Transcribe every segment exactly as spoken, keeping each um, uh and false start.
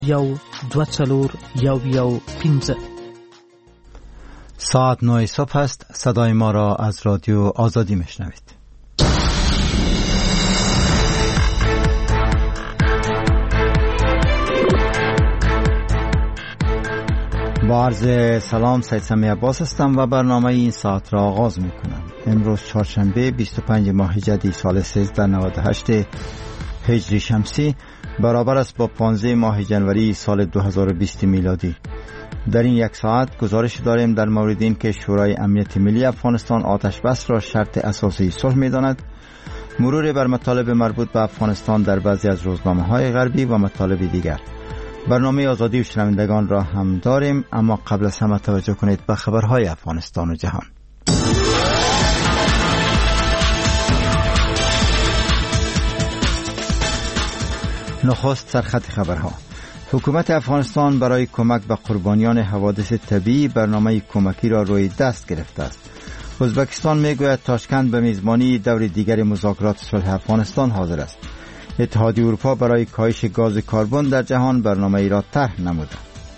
یو دو چلور یو یو پینزه. ساعت نه صبح است. صدای ما را از رادیو آزادی میشنوید. با عرض سلام، سید سمی عباس هستم و برنامه این ساعت را آغاز میکنم. امروز چهارشنبه بیست و پنج ماه جدی سال سیزده نود و هشت هجری شمسی برابر است با پانزده ماه جنوری سال دو هزار و بیست میلادی. در این یک ساعت گزارش داریم در مورد این که شورای امنیت ملی افغانستان آتش بس را شرط اساسی صلح می‌داند، مرور بر مطالب مربوط به افغانستان در بعضی از روزنامه‌های غربی و مطالب دیگر. برنامه آزادی و شنوندگان را هم داریم، اما قبل از همه توجه کنید به خبرهای افغانستان و جهان. نخست سرخط خبرها. حکومت افغانستان برای کمک به قربانیان حوادث طبیعی برنامه کمکی را روی دست گرفته است. ازبکستان میگوید تاشکند به میزبانی دور دیگر مذاکرات صلح افغانستان حاضر است. اتحادیه اروپا برای کاهش گاز کربن در جهان برنامه ای را طرح نموده.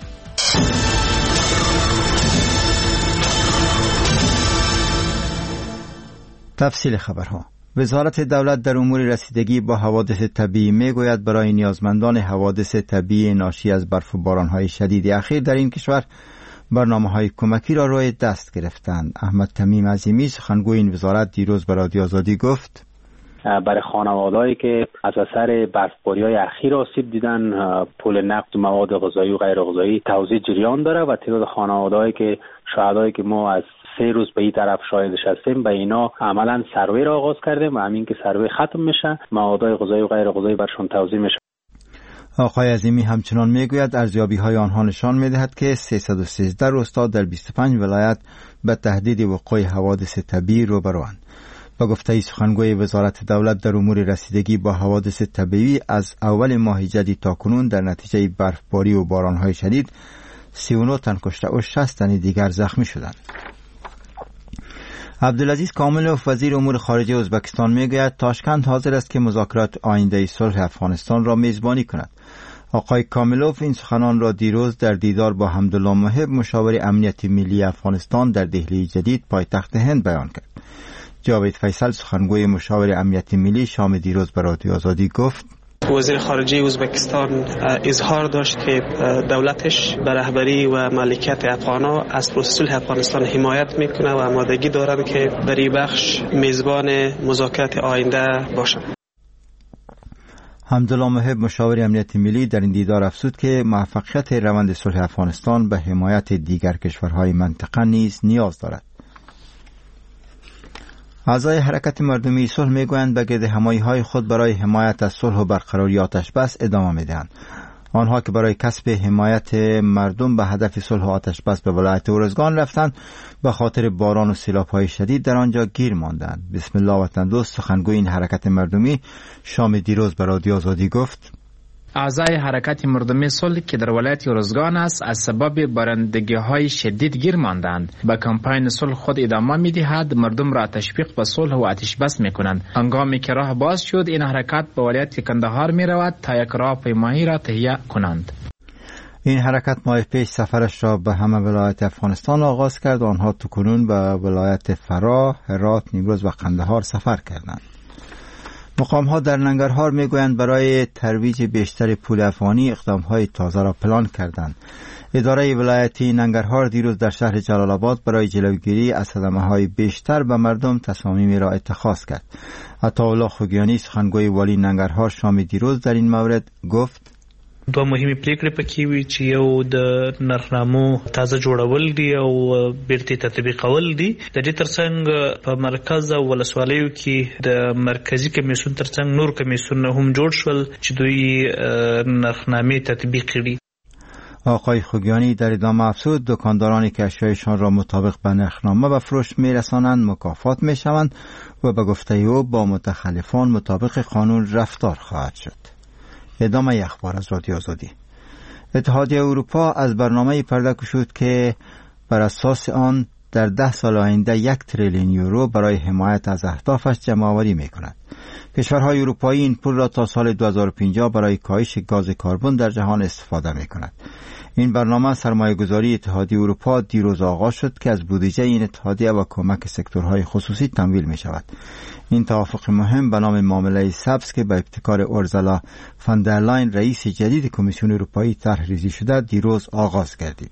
تفصیل خبرها. وزارت دولت در امور رسیدگی با حوادث طبیعی میگوید برای نیازمندان حوادث طبیعی ناشی از برف و بارانهای شدید اخیر در این کشور برنامه‌های کمکی را روی دست گرفتند. احمد تمیم عظیمی سخنگوی این وزارت دیروز به رادیو آزادی گفت برای خانواده‌ای که از اثر برفباری‌های اخیر آسیب دیدن پول نقد و مواد غذایی و غیر غذایی توزیع جریان داره و تعداد خانواده‌ای که شهدایی که ما از سه روز به این طرف شاهدش هستیم به اینا عملا سروی را آغاز کردیم و همین که سروی ختم میشه مواد غذایی و غیر غذایی برشون توزیع میشه. آقای عظیمی همچنان میگوید ارزیابی‌های آنها نشان میدهد که سیصد و سیزده روستا در بیست و پنج ولایت به تهدید وقوع حوادث طبیعی روبروند. با گفته سخنگوی وزارت دولت در امور رسیدگی با حوادث طبیعی از اول ماه جدی تا کنون در نتیجه برفباری و بارانهای شدید سی و نه تن کشته و شصت تن دیگر زخمی شدند. عبدالعزیز کاملوف وزیر امور خارجه ازبکستان میگوید تاشکند حاضر است که مذاکرات آینده صلح افغانستان را میزبانی کند. آقای کاملوف این سخنان را دیروز در دیدار با حمدالله محب مشاور امنیت ملی افغانستان در دهلی جدید پایتخت هند بیان کرد. جاوید فیصل سخنگوی مشاور امنیت ملی شام دیروز به رادیو آزادی گفت وزیر خارجه ازبکستان اظهار داشت که دولتش به رهبری و مالکیت افغان‌ها از پروسه صلح افغانستان حمایت میکنه و آمادگی دارد که در این بخش میزبان مذاکرات آینده باشد. حمدالله محب مشاور امنیت ملی در این دیدار افزود که موفقیت روند صلح افغانستان به حمایت دیگر کشورهای منطقه نیز نیاز دارد. اعضای حرکت مردمی صلح میگویند به گردهمایی‌های خود برای حمایت از صلح و برقراری آتش بس ادامه میدهند. آنها که برای کسب حمایت مردم به هدف صلح و آتش بس به ولایت ارزگان رفتند به خاطر باران و سیلاب‌های شدید در آنجا گیر ماندند. بسم الله وطن دوست سخنگوی این حرکت مردمی شام دیروز به رادیو آزادی گفت اعضای حرکت مردمی صلح که در ولایت ارزگان است از سبب بارندگی‌های شدید گیر ماندند. به کمپاین صلح خود ادامه می‌دهد، مردم را تشویق به صلح و آتش بس می‌کنند. هنگامی که راه باز شد این حرکت به ولایت کندهار می‌رود تا یک راهپیمایی را تهیه کنند. این حرکت ماه پیش سفرش را به همه ولایت افغانستان آغاز کرد و آنها تاکنون به ولایت فراه، هرات، نیمروز و قندهار سفر کردند. مقام ها در ننگرهار میگویند برای ترویج بیشتر پول افغانی اقدامهای تازه را پلان کردند. اداره ولایتی ننگرهار دیروز در شهر جلال آباد برای جلوگیری از صدمه‌های بیشتر به مردم تصامیمی را اتخاذ کرد. عطاالله خوگیانی سخنگوی والی ننگرهار شام دیروز در این مورد گفت دوه مهمه پریکړې پکې وي چې یو د نرخنامو تازه جوړول دي او بیرته تطبیقول دي. د دې ترڅنګ په مرکز او ولسوالیو کې د مرکزی کمیسیون ترڅنګ نور کمیسیون هم جوړ شول چې دوی نرخنامې تطبیق کړي. آقای خوگیانی در ادامه افزود دکاندارانی که اشیایشان را مطابق به نرخنامه به فروش میرسانند مکافات میشوند و به گفته او با متخلفان مطابق قانون رفتار خواهد شد. ادامه اخبار از رادیو آزادی. اتحادیه اروپا از برنامه پرده گشود که بر اساس آن در ده سال آینده یک تریلیون یورو برای حمایت از اهدافش جمع آوری می کند. کشورهای اروپایی این پول را تا سال دو هزار و پنجاه برای کاهش گاز کربن در جهان استفاده می کند. این برنامه سرمایه‌گذاری اتحادیه اروپا دیروز آغاز شد که از بودجه این اتحادیه و کمک سکتورهای خصوصی تمویل می شود. این توافق مهم به نام معامله سبز که به ابتکار اورزالا فان در لاین رئیس جدید کمیسیون اروپایی طرح ریزی شده دیروز آغاز گردید.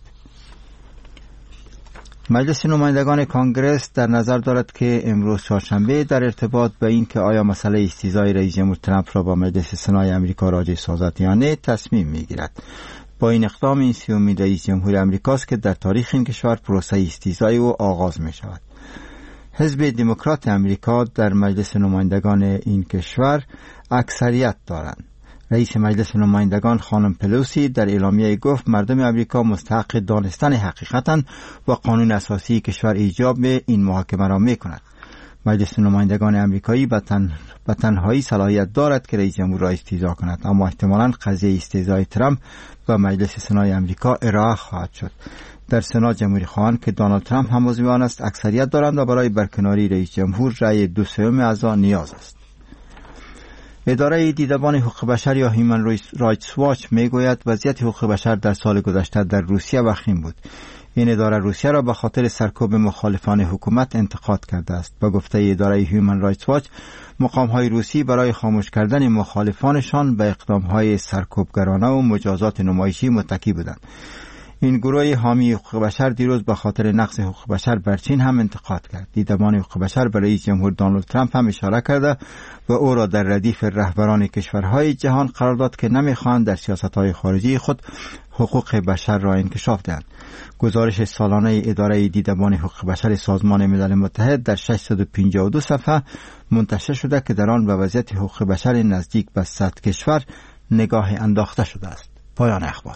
مجلس نمایندگان کانگرس در نظر دارد که امروز چهارشنبه در ارتباط به این که آیا مسئله استیضاح رئیس جمهور ترامپ را با مجلس سنای امریکا راجع سازد یا نه تصمیم میگیرد. با این اقدام این سیومین رئیس جمهور امریکاست که در تاریخ این کشور پروسه استیضاح او آغاز می شود. حزب دموکرات امریکا در مجلس نمایندگان این کشور اکثریت دارند. رئیس مجلس نمایندگان خانم پلوسی در اعلامیه گفت مردم امریکا مستحق دانستن حقیقتاً و قانون اساسی کشور ایجاب این محاکمه را می کند. مجلس نمایندگان امریکایی به تن به تنهایی صلاحیت دارد که رئیس جمهور را استیضاح کند، اما احتمالاً قضیه استیضاح ترامپ به مجلس سنای امریکا ارائه خواهد شد. در سنا جمهوری خواهان که دونالد ترامپ هم عضو آن است اکثریت دارند و برای برکناری رئیس جمهور رأی دو سوم اعضا نیاز است. اداره دیدبان حقوق بشر یا هیومن رایتس واچ میگوید وضعیت حقوق بشر در سال گذشته در روسیه وخیم بود. این اداره روسیه را به خاطر سرکوب مخالفان حکومت انتقاد کرده است. با گفته اداره هیومن رایتس واچ مقام‌های روسی برای خاموش کردن مخالفانشان به اقدام‌های سرکوبگرانه و مجازات نمایشی متکی بودند. این گروه حامی حقوق بشر دیروز به خاطر نقض حقوق بشر بر چین هم انتقاد کرد. دیدبان حقوق بشر به رئیس جمهور دونالد ترامپ هم اشاره کرده و او را در ردیف رهبران کشورهای جهان قرار داد که نمیخواهند در سیاست‌های خارجی خود حقوق بشر را انکشاف دهند. گزارش سالانه اداره دیدبان حقوق بشر سازمان ملل متحد در ششصد و پنجاه و دو صفحه منتشر شده که در آن به وضعیت حقوق بشر نزدیک به صد کشور نگاه انداخته شده است. پایان اخبار.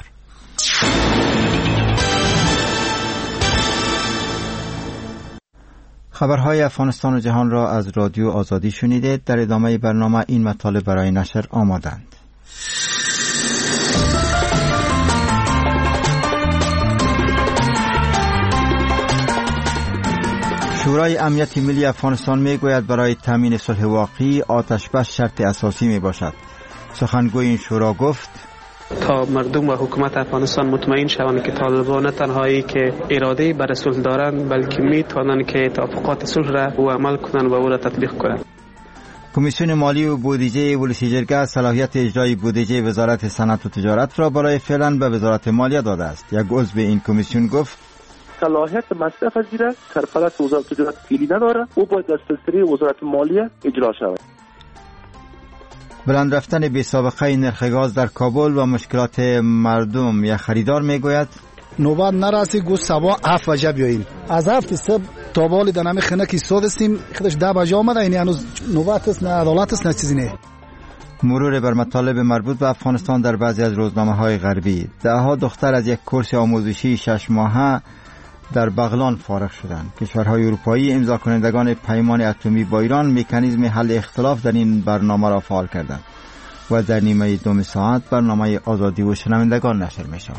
خبرهای افغانستان و جهان را از رادیو آزادی شنیدید. در ادامه برنامه این مطالب برای نشر آمادند. شورای امنیت ملی افغانستان میگوید برای تامین صلح واقعی آتش بس شرط اساسی می باشد. سخنگوی این شورا گفت تا مردم و حکومت افغانستان مطمئن شوند که طالبان نه تنهایی که اراده برای صلح دارند بلکه میتوانند که توافقات صلح را و عمل کنند و او را تطبیق کنند. کمیسیون مالی و بودجه ولسی جرگه صلاحیت اجرای بودجه وزارت صنعت و تجارت را برای فعلا به وزارت مالیه داده است. یک عضو این کمیسیون گفت صلاحیت مصرف از دیره سرپرست وزارت تجارت فعلی نداره، او باید از سلسله وزارت مالیه اجرا شود. بلند رفتن بی سابقه نرخ گاز در کابل و مشکلات مردم یا خریدار میگوید نوبت نرسی گو سبا هفت وجه بیاییم. از هفت صبح تا بالی دنمی خنک ایستاد استیم خودش ده بجه آمده. این هنوز نوبت است نه عدالت است نه چیزی نه. مرور بر مطالب مربوط به افغانستان در بعضی از روزنامه‌های غربی. دهها دختر از یک کورس آموزشی شش ماهه در بغلان فارغ شدند. کشورهای اروپایی امضا کنندگان پیمان اتمی با ایران مکانیزم حل اختلاف در این برنامه را فعال کردند و در نیمه دوم ساعت برنامه آزادی و شنوندگان نشر می شود.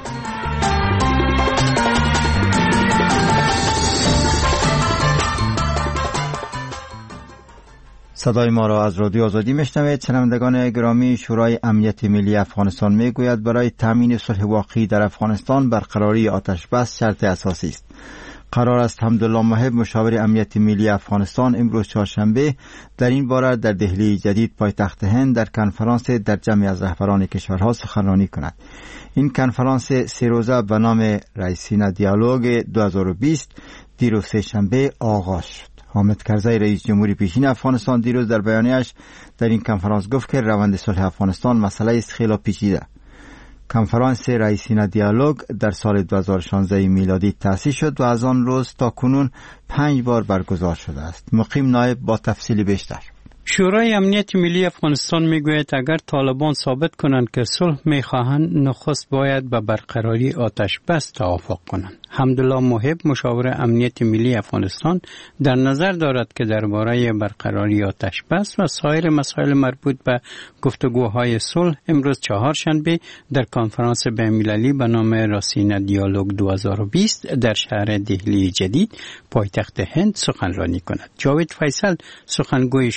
صدای ما را از رادیو آزادی میشنوید. شنوندگان گرامی، شورای امنیت ملی افغانستان میگوید برای تامین صلح واقعی در افغانستان برقراری آتش بس شرط اساسی است. قرار است حمدالله محب مشاور امنیت ملی افغانستان امروز چهارشنبه در این باره در دهلی جدید پایتخت هند در کنفرانس در جمعی از رهبران کشورها سخنرانی کند. این کنفرانس سه روزه به نام رئیسین دیالوگ دو هزار و بیست دیروز سه‌شنبه آغاز شد. حامد کرزی رئیس جمهوری پیشین افغانستان دیروز در بیانیه‌اش در این کنفرانس گفت که روند صلح افغانستان مسئله است خیلی پیچیده. کنفرانس رئیسین دیالوگ در سال دو هزار و شانزده میلادی تأسیس شد و از آن روز تا کنون پنج بار برگزار شده است. مقیم نایب با تفصیل بیشتر. شورای امنیت ملی افغانستان میگوید اگر طالبان ثابت کنند که صلح میخواهند نخست باید به برقراری آتش بس توافق کنند. حمدالله محب مشاور امنیت ملی افغانستان در نظر دارد که درباره برقراری آتش بس و سایر مسائل مربوط به گفتگوهای صلح امروز چهارشنبه در کنفرانس بین‌المللی به نام رئیسین دیالوگ دو هزار و بیست در شهر دهلی جدید پایتخت هند سخنرانی کند. جاوید فیصل سخنگوی شورای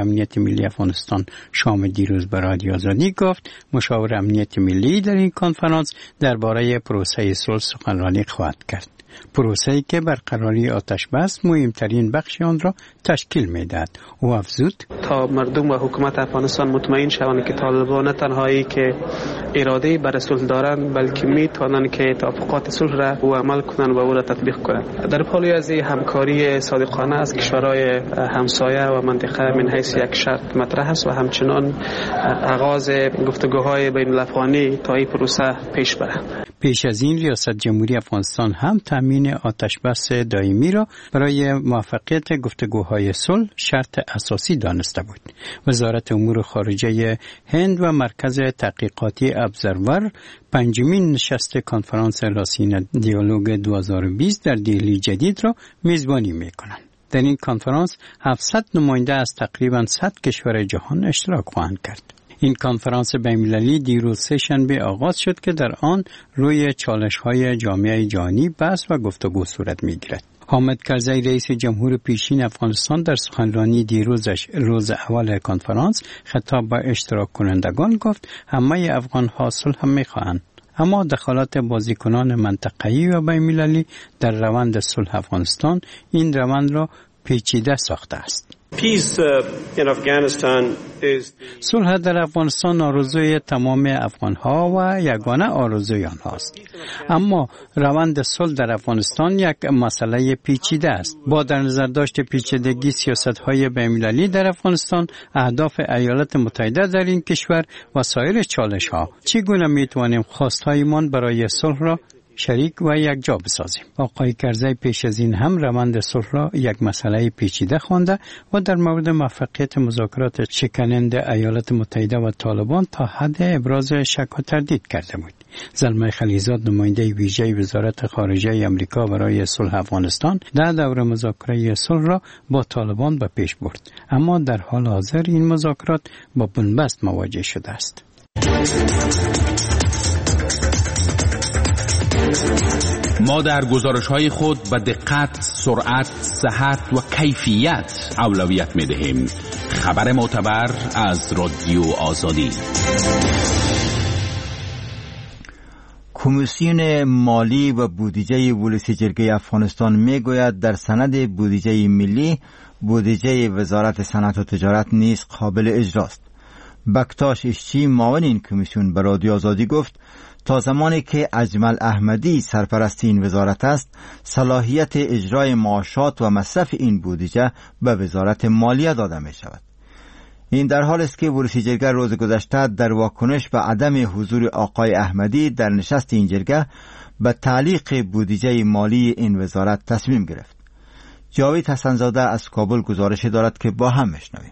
امنیت ملی افغانستان شام دیروز به رادیو آزادی گفت مشاور امنیت ملی در این کنفرانس درباره پروسه صلح سخنرانی خواهد کرد. پروسه‌ای که برقراری آتش بس مهمترین بخش آن را تشکیل می‌دهد. او افزود تا مردم و حکومت افغانستان مطمئن شوند که طالبان نه تنهایی که اراده بر صلح دارند بلکه می‌توانند که توافقات صلح را و عمل کنند و او را تطبیق کنند. در پالی از همکاری صادقانه از کشورهای همسایه و منطقه من حیث یک شرط مطرح است و همچنان آغاز گفتگوهای بین الافغانی تا این پروسه پیش برد. پیش از این ریاست جمهوری افغانستان هم تامین آتش بس دائمی را برای موفقیت گفتگوهای صلح شرط اساسی دانسته بود. وزارت امور خارجه هند و مرکز تحقیقاتی ابزرور پنجمین نشست کنفرانس لاسین دیالوگ دو هزار و بیست در دهلی جدید را میزبانی می‌کنند. در این کنفرانس هفتصد نماینده از تقریباً صد کشور جهان اشتراک خواهند کرد. این کنفرانس بین‌المللی دیروز سه شنبه آغاز شد که در آن روی چالش‌های جامعه جهانی بحث و گفتگو صورت می‌گیرد. حامد کرزی رئیس جمهور پیشین افغانستان در سخنرانی دیروزش روز اول کنفرانس خطاب به اشتراک کنندگان گفت همه افغان‌ها صلح هم می‌خواهند، اما دخالت بازیکنان منطقه‌ای و بین‌المللی در روند صلح افغانستان این روند را پیچیده ساخته است. صلح در افغانستان آرزوی تمام افغان‌ها و یگانه آرزوی آنهاست. اما روند صلح در افغانستان یک مسئله پیچیده است. با در نظر داشت پیچیدگی سیاست‌های بین‌المللی در افغانستان، اهداف ایالات متحده در این کشور و سایر چالش‌ها، چگونه می‌توانیم خواست‌هایمان برای صلح را شریک و یکجا بسازیم. آقای کرزی پیش از این هم روند صلح را یک مسئله پیچیده خوانده و در مورد موفقیت مذاکرات شکننده ایالات متحده و طالبان تا حد ابراز شک و تردید کرده بود. زلمه خلیزاد نماینده ویژه وزارت خارجه آمریکا برای صلح افغانستان در دور مذاکره صلح را با طالبان به پیش برد، اما در حال حاضر این مذاکرات با بنبست مواجه شده است. ما در گزارش‌های خود به دقت، سرعت، صحت و کیفیت اولویت می‌دهیم. خبر معتبر از رادیو آزادی. کمیسیون مالی و بودجه ولس جرگه افغانستان میگوید در سند بودجه ملی بودجه وزارت صنعت و تجارت نیز قابل اجراست. بکتاش اشچی معاون این کمیسیون به رادیو آزادی گفت تا زمانی که اجمل احمدی سرپرست این وزارت است، صلاحیت اجرای معاشات و مصرف این بودجه به وزارت مالیه داده می شود. این در حال است که ولس جرگه روز گذشته در واکنش به عدم حضور آقای احمدی در نشست این جرگه به تعلیق بودجه مالی این وزارت تصمیم گرفت. جاوید حسن‌زاده از کابل گزارش دارد که با هم میشنویم.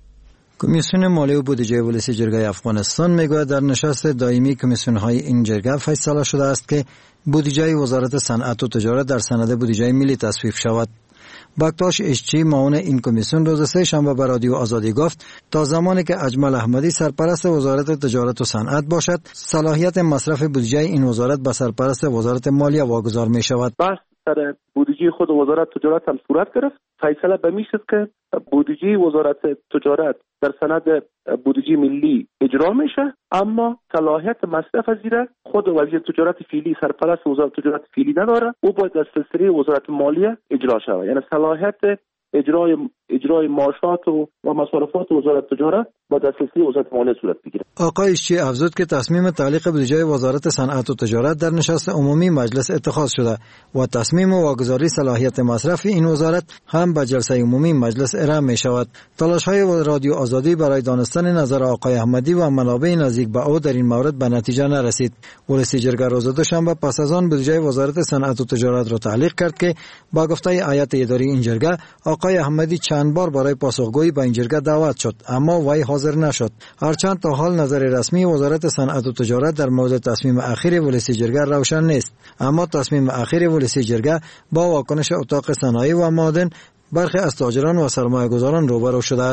کمیسیون مالی و بودجه ولس جرگه افغانستان میگوید در نشست دائمی کمیسیون های این جرگه فیصله شده است که بودجه وزارت صنعت و تجارت در سند بودجه ملی تصویب شود. بکتاش اشچی معاون این کمیسیون روز سه شنبه به رادیو آزادی گفت تا زمانی که اجمل احمدی سرپرست وزارت تجارت و صنعت باشد، صلاحیت مصرف بودجه این وزارت به سرپرست وزارت مالیه واگذار می شود. بحث سر بودجه خود وزارت تجارت هم صورت گرفت. فیصله به می شد که بودجه وزارت تجارت در سند بودجه ملی اجرا میشه، اما صلاحیت مصرف از زیر خود وزیر تجارت فعلی سرپرست وزارت تجارت فعلی نداره، او باید از سلسله وزارت مالیه اجرا شود. یعنی صلاحیت اجرای اجرای معاشات و مصارفات وزارت تجارت با دسترسی وزارت مالیه صورت بگیره. آقای اشچی افزود که تصمیم تعلیق بودجه وزارت صنعت و تجارت در نشست عمومی مجلس اتخاذ شده و تصمیم واگذاری صلاحیت مصرف این وزارت هم به جلسه عمومی مجلس ارائه می شود. تلاش های رادیو آزادی برای دانستن نظر آقای احمدی و منابع نزدیک به او در این مورد به نتیجه نرسید. ولس جرگه روز دوشنبه پس از آن بودجه وزارت صنعت و تجارت را تعلیق کرد که با گفته هیئت اداری این جرگه آقای احمدی چند بار برای پاسخگویی به این جرگه دعوت شد، اما وی حاضر نشد. هرچند تا حال نظر رسمی وزارت صنعت و تجارت در مورد تصمیم اخیر ولس جرگه روشن نیست، اما تصمیم اخیر ولس جرگه با واکنش اتاق صنایع و معادن برخی از تاجران و سرمایه‌گذاران روبرو شده است.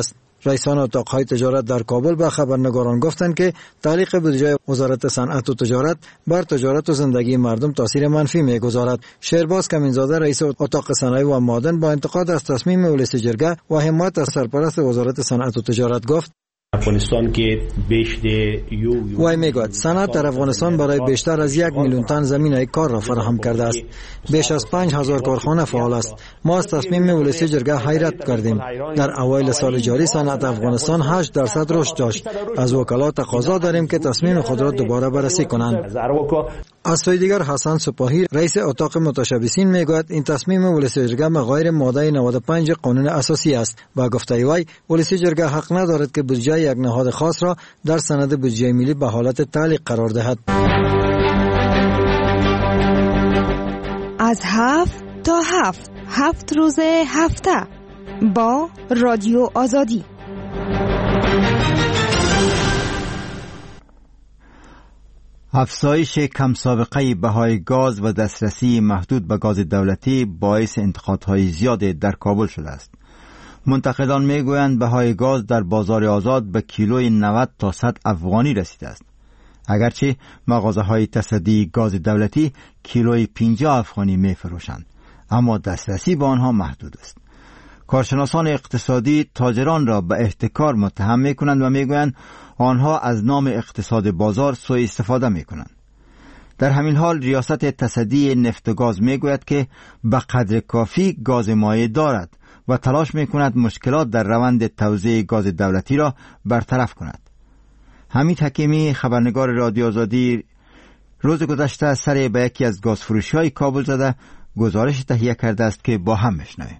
رئیسان اتاقهای تجارت در کابل به خبرنگاران گفتند که تعلیق بودجه وزارت صنعت و تجارت بر تجارت و زندگی مردم تاثیر منفی می‌گذارد. شهرباز کمینزاده رئیس اتاق صنایع و معدن با انتقاد از تصمیم ولسی جرگه و حمایت از سرپرست وزارت صنعت و تجارت گفت افغانستان که بیش یو وای میگوید صنعت در افغانستان برای بیشتر از یک میلیون تن زمینه کار را فراهم کرده است. بیش از پنج هزار کارخانه فعال است. ما از تصمیم ولسی جرگه حیرت کردیم. در اوایل سال جاری صنعت افغانستان هشت درصد رشد داشت. از وکلا تقاضا داریم که تصمیم خود را دوباره بررسی کنند. از سوی دیگر حسن سپاهی رئیس اتاق متشبثین میگوید این تصمیم ولسی جرگه مغایر ماده نود و پنج قانون اساسی است. با گفته وی ولسی جرگه حق ندارد که بودجه یک نهاد خاص را در سند بودجه ملی به حالت تعلیق قرار دهد. از هفت تا هفت هفت روز هفته با رادیو آزادی. افزایش کم سابقه بهای گاز و دسترسی محدود به گاز دولتی باعث انتقادهای زیاد در کابل شده است. منتقدان میگویند بهای گاز در بازار آزاد به کیلوی نود تا صد افغانی رسیده است. اگرچه مغازه‌های تصدی گاز دولتی کیلوی پنجاه افغانی میفروشند، اما دسترسی به آنها محدود است. کارشناسان اقتصادی تاجران را به احتکار متهم میکنند و میگویند آنها از نام اقتصاد بازار سوء استفاده میکنند. در همین حال ریاست تصدی نفت و گاز میگوید که به قدر کافی گاز مایع دارد و تلاش میکند مشکلات در روند توزیع گاز دولتی را برطرف کند. حمید حکیمی خبرنگار رادیو آزادی روز گذشته سر به یکی از گازفروشی‌های کابل زده گزارش تهیه کرده است که با هم میشنویم.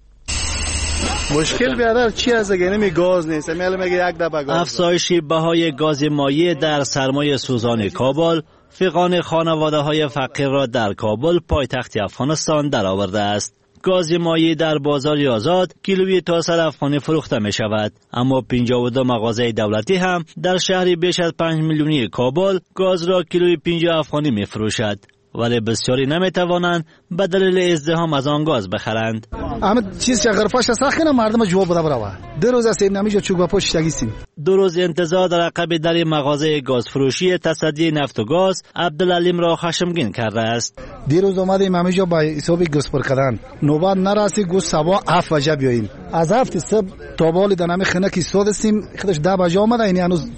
مشکل بیادر چی از اگه نمی گاز نیست میگه میگه یک دبه گاز. افزایش بهای گاز مایع در سرمایه سوزان کابل فقان خانواده‌های فقیر را در کابل پایتخت افغانستان درآورده است. گاز مایع در بازار آزاد کیلویی تا صد افغانی فروخته می شود، اما پنجاه و دو مغازه دولتی هم در شهری بیش از پنج میلیونی کابل گاز را کیلویی پنجاه افغانی می فروشد، ولی بسیاری نمی توانند به دلیل ازدحام از آن گاز بخرند. اما چیز که غرفاش ساخنه مردم جواب بده برای دو روز است نمیشه چوب پاش تگیسیم. دو روز انتظار در عقب در مغازه گاز فروشی تصدی نفت و گاز عبدالعلیم را خشمگین کرده است. دیروز اومدیم همینجا با حساب گاز پر کردن، نوبت نرسی گوش سبا هفت بجه بیاییم. از هفت صبح تا بالی دنمی خنک ایستاد استیم، خودش ده بجه آمده، این هنوز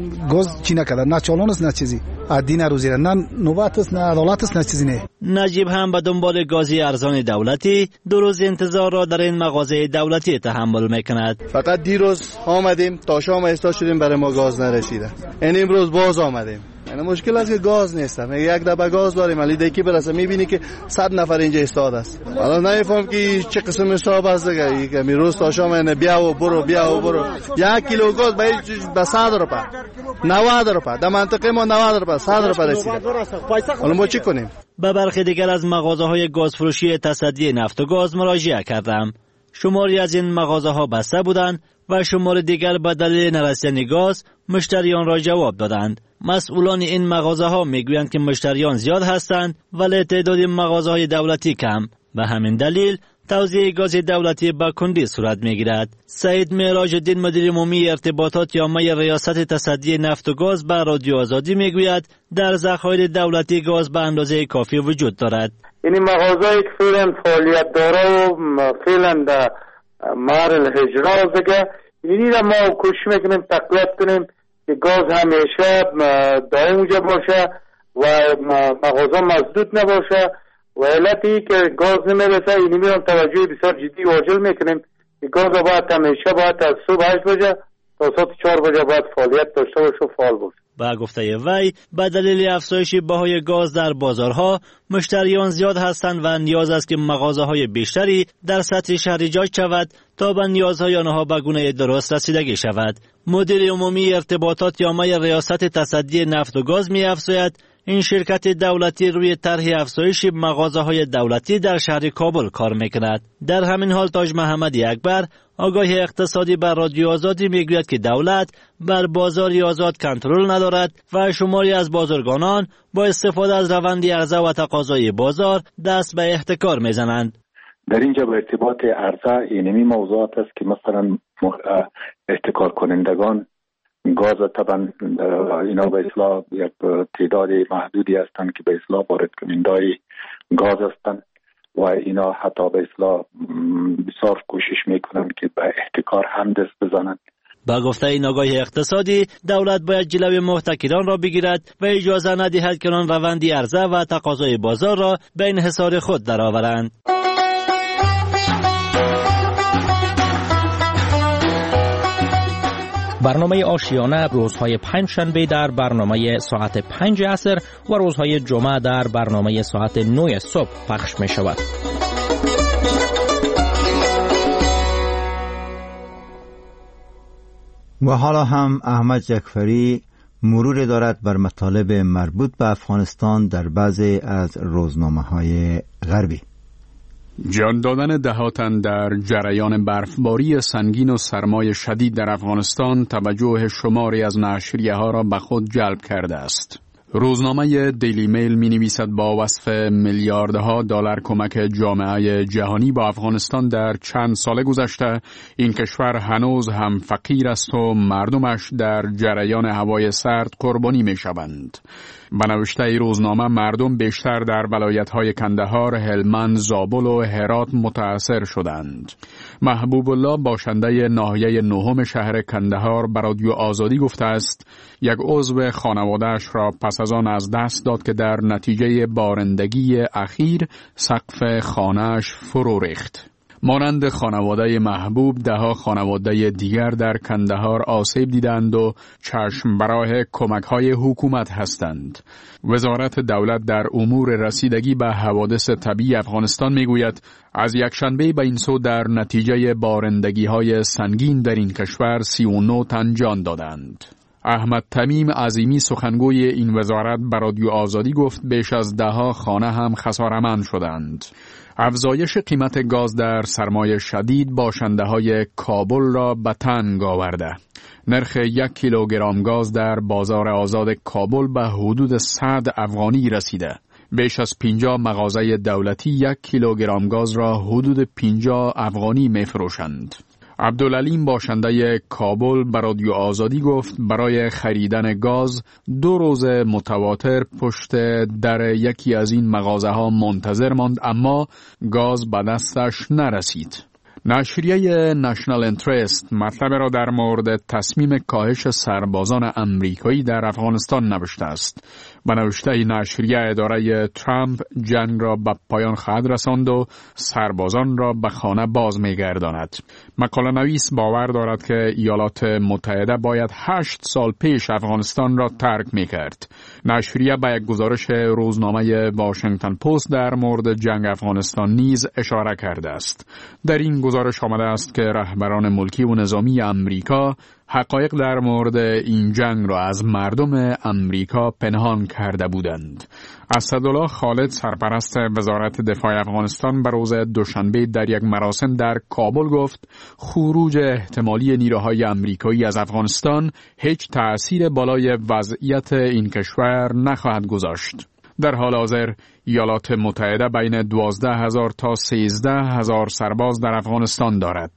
گاز چی نکرده، نه چالون است نه چیزی. عادی روزی نه نوبت است نه عدالت است نه چیزی نه. نجیب هم به دنبال گازی ارزان دولتی دو روز انتظار را در این مغازه دولتی تحمل میکند. فقط دیروز آمدیم تا شام ایستاد شدیم برای ما گاز نرسیده. این امروز باز آمدیم. یعنی مشکل است که گاز نیست. میگه یک دبه گاز داریم ولی دیگه برسه میبینی که صد نفر اینجا ایستاد است. حالا نمیفهم که چه قسم حساب است دیگه. که میروز تا شام نه بیا و برو بیا و برو. یک کیلو گاز به صد روپیه. نود روپیه. در منطقه ما نود روپیه، صد روپیه رسیده. حالا ما چی کنیم؟ به برخی دیگر از مغازه‌های گاز فروشی تصدی نفت و گاز مراجعه کردم. شماری از این مغازه‌ها بسته بودند و شمار دیگر به دلیل نرسیدن گاز مشتریان را جواب دادند. مسئولان این مغازه‌ها میگویند که مشتریان زیاد هستند ولی تعداد مغازه‌های دولتی کم. به همین دلیل توزیع گاز دولتی به کندی صورت میگیرد. سعید معراج الدین مدیر عمومی ارتباطات عامه ریاست تصدی نفت و گاز به رادیو آزادی میگوید در ذخایر دولتی گاز به اندازه کافی وجود دارد. این مغازه‌ای که فعلا فعالیت داره و فعلا در محل هجران دیگه اینی را ما کوشش میکنیم تقویت کنیم که گاز همیشه دائم اونجا باشه و مغازه مسدود نباشه و علتی که گاز نمیرسه اینی میرم توجه بسیار جدی و عاجل میکنیم که گاز باید همیشه باید از صبح هشت بجه تا ساعت چهار بجه باید فعالیت داشته باشه و فعال باشه. با گفته وی به دلیل افزایش بهای گاز در بازارها مشتریان زیاد هستند و نیاز است که مغازه‌های بیشتری در سطح شهر ایجاد شود تا به نیازهای آنها به گونه درست رسیدگی شود. مدیر عمومی ارتباطات عامه ریاست تصدی نفت و گاز می‌افزاید این شرکت دولتی روی طرح افزایش مغازه‌های دولتی در شهر کابل کار می‌کند. در همین حال تاج محمدی اکبر آگاه اقتصادی بر رادیو آزادی میگوید که دولت بر بازار آزاد کنترل ندارد و شماری از بازرگانان با استفاده از روند عرضه و تقاضای بازار دست به احتکار میزنند. در اینجا به ارتباط عرضه اینمی موضوعات است که مثلا احتکار کنندگان گاز طبعا اینا به اصطلاح یک تعداد محدودی هستند که به اصطلاح وارد کنندگان گاز هستند و اینا حتی به اصطلاح بسیار کوشش میکنند که به احتکار هم دست بزنند. با گفته این آگاه اقتصادی، دولت باید جلوی محتکران را بگیرد و اجازه ندهد که آن روند عرضه و تقاضای بازار را به انحصار خود درآورند. برنامه آشیانه روزهای پنج شنبه در برنامه ساعت پنج عصر و روزهای جمعه در برنامه ساعت نه صبح پخش می شود. و حالا هم احمد جعفری مرور دارد بر مطالب مربوط به افغانستان در بعضی از روزنامه‌های غربی. جان دادن ده تن در جریان برفباری سنگین و سرمای شدید در افغانستان توجه شماری از نشریه ها را به خود جلب کرده است. روزنامه دیلی میل می نویسد با وصف میلیاردها دلار کمک جامعه جهانی با افغانستان در چند سال گذشته، این کشور هنوز هم فقیر است و مردمش در جریان هوای سرد قربانی می شوند. به نوشته روزنامه مردم بیشتر در ولایت‌های کندهار، هلمند، زابل و هرات متاثر شدند. محبوب الله باشنده ناحیه نهم شهر کندهار به رادیو آزادی گفته است یک عضو خانواده‌اش را پس از آن از دست داد که در نتیجه بارندگی اخیر سقف خانه‌اش فرو ریخت. مانند خانواده محبوب دهها خانواده دیگر در کندهار آسیب دیدند و چشم براه کمک‌های حکومت هستند. وزارت دولت در امور رسیدگی به حوادث طبیعی افغانستان میگوید از یکشنبه به این سو در نتیجه بارندگی‌های سنگین در این کشور سی و نه تن جان دادند. احمد تمیم عظیمی سخنگوی این وزارت به رادیو آزادی گفت بیش از دهها خانه هم خساره‌مند شدند. افزایش قیمت گاز در سرمای شدید باشنده های کابل را به تنگ آورده. نرخ یک کیلوگرم گاز در بازار آزاد کابل به حدود صد افغانی رسیده. بیش از پنجاه مغازه دولتی یک کیلوگرم گاز را حدود پنجاه افغانی می فروشند. عبدالعلیم باشنده کابل به رادیو آزادی گفت برای خریدن گاز دو روز متواتر پشت در یکی از این مغازه ها منتظر ماند اما گاز به دستش نرسید. نشریه نشنال انترست مطلب را در مورد تصمیم کاهش سربازان امریکایی در افغانستان نوشته است. به نوشته نشریه اداره ترامپ جنگ را به پایان خواهد رساند و سربازان را به خانه باز می‌گرداند. مقاله نویس باور دارد که ایالات متحده باید هشت سال پیش افغانستان را ترک می‌کرد. نشریه به یک گزارش روزنامه واشنگتن پست در مورد جنگ افغانستان نیز اشاره کرده است. در این گزارش آمده است که رهبران ملکی و نظامی امریکا حقایق در مورد این جنگ را از مردم امریکا پنهان کرده بودند. اسدالله خالد سرپرست وزارت دفاع افغانستان به روز دوشنبه در یک مراسم در کابل گفت خروج احتمالی نیروهای امریکایی از افغانستان هیچ تأثیر بالای وضعیت این کشور نخواهد گذاشت. در حال حاضر ایالات متحده بین دوازده هزار تا سیزده هزار سرباز در افغانستان دارد.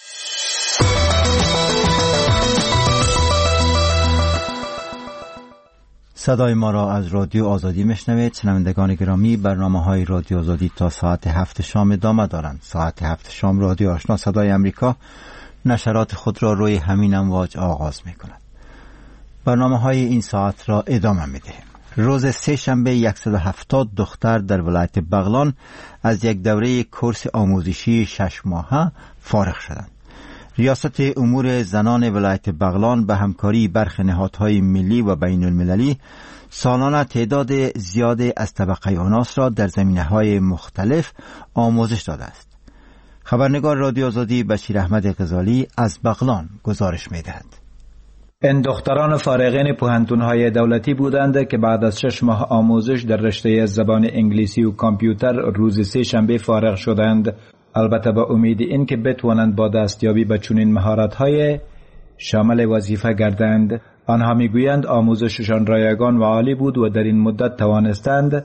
صدای ما را از رادیو آزادی میشنوید. شنوندگان گرامی، برنامه‌های رادیو آزادی تا ساعت هفت شام ادامه دارند. ساعت هفت شام رادیو آشنا صدای امریکا نشرات خود را روی همین امواج آغاز می‌کند. برنامه‌های این ساعت را ادامه می‌دهیم. روز سه شنبه صد و هفتاد دختر در ولایت بغلان از یک دوره کورس آموزشی شش ماهه فارغ شدند. ریاست امور زنان ولایت بغلان به همکاری برخی نهادهای ملی و بین المللی سالانه تعداد زیادی از طبقه اوناس را در زمینه‌های مختلف آموزش داده است. خبرنگار رادیو آزادی بشیر احمد غزالی از بغلان گزارش می‌دهد. این دختران فارغین پوهنتون‌های دولتی بودند که بعد از شش ماه آموزش در رشته زبان انگلیسی و کامپیوتر روز سه شنبه فارغ شدند. البته با امید این که بتوانند با دستیابی به چنین مهارت‌های شامل وظیفه گردند. آنها میگویند آموزششان رایگان و عالی بود و در این مدت توانستند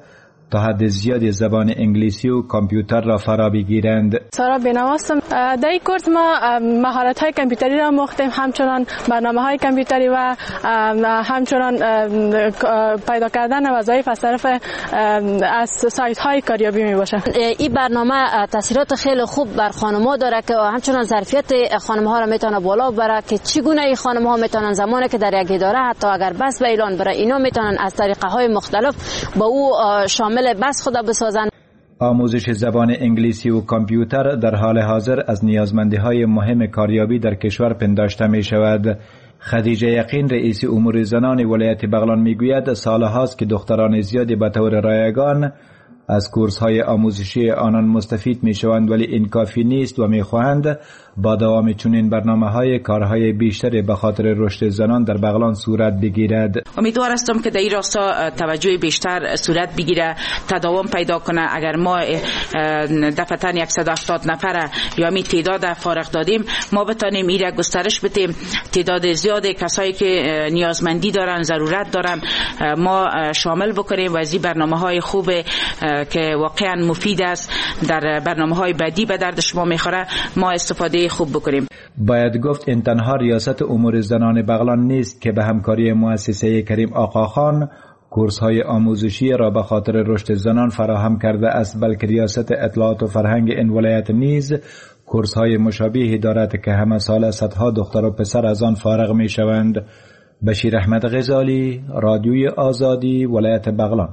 تا حد زیادی زبان انگلیسی و کامپیوتر را فرا بگیرند. سارا بینواستم. در این کورس ما مهارت های کامپیوتری را مختیم، همچنان برنامه های کامپیوتری و همچنان پیدا کردن وظایف از طرف از سایت های کاریابی می باشه. این برنامه تاثیرات خیلی خوب بر خانم‌ها داره که همچنان ظرفیت خانم‌ها را میتونه بالا ببره که چگونه این خانم‌ها میتونن زمانی که در یک اداره حتی اگر بس به اعلان بره اینا میتونن از طریقه های مختلف با او شامل بس خود بسازن. آموزش زبان انگلیسی و کامپیوتر در حال حاضر از نیازمندی‌های مهم کاریابی در کشور پنداشته می شود. خدیجه یقین رئیس امور زنان ولایت بغلان میگوید سالهاست که دختران زیادی به طور رایگان از کورس‌های آموزشی آنان مستفید می‌شوند، ولی این کافی نیست و می‌خواهند با دوام چنین برنامه‌های کارهای بیشتری به خاطر رشد زنان در بغلان صورت بگیرد. امیدوار هستم که در این راستا توجه بیشتر صورت بگیره، تداوم پیدا کنه. اگر ما دفعتاً صد و هفتاد نفر یا می تعداد فارغ دادیم، ما بتونیم این را گسترش بدیم. تعداد زیاد کسایی که نیازمندی دارن، ضرورت دارن، ما شامل بکنیم و از این برنامه‌های خوب که واقعا مفید است در برنامه‌های بعدی به درد شما میخوره ما استفاده خوب بکنیم. باید گفت این تنها ریاست امور زنان بغلان نیست که به همکاری مؤسسه کریم آقاخان کورس‌های آموزشی را به خاطر رشد زنان فراهم کرده است، بلکه ریاست اطلاعات و فرهنگ این ولایت نیز کورس‌های مشابهی دارد که همه سال صدها دختر و پسر از آن فارغ می‌شوند. بشیر احمد غزالی، رادیوی آزادی، ولایت بغلان.